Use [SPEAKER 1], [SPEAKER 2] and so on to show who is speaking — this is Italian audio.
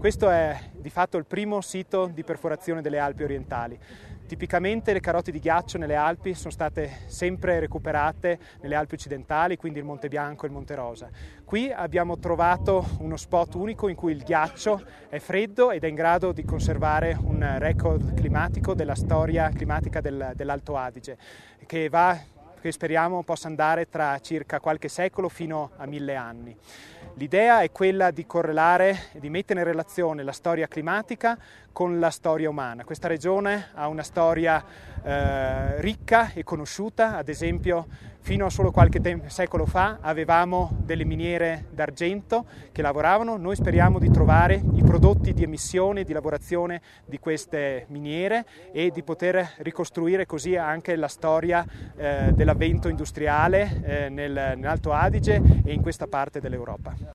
[SPEAKER 1] Questo è di fatto il primo sito di perforazione delle Alpi orientali. Tipicamente le carote di ghiaccio nelle Alpi sono state sempre recuperate nelle Alpi occidentali, quindi il Monte Bianco e il Monte Rosa. Qui abbiamo trovato uno spot unico in cui il ghiaccio è freddo ed è in grado di conservare un record climatico della storia climatica dell'Alto Adige, che speriamo possa andare tra circa qualche secolo fino a 1000 anni. L'idea è quella di correlare e di mettere in relazione la storia climatica con la storia umana. Questa regione ha una storia ricca e conosciuta, ad esempio fino a solo qualche secolo fa avevamo delle miniere d'argento che lavoravano. Noi speriamo di trovare i prodotti di emissione e di lavorazione di queste miniere e di poter ricostruire così anche la storia dell'avvento industriale nell'Alto Adige e in questa parte dell'Europa.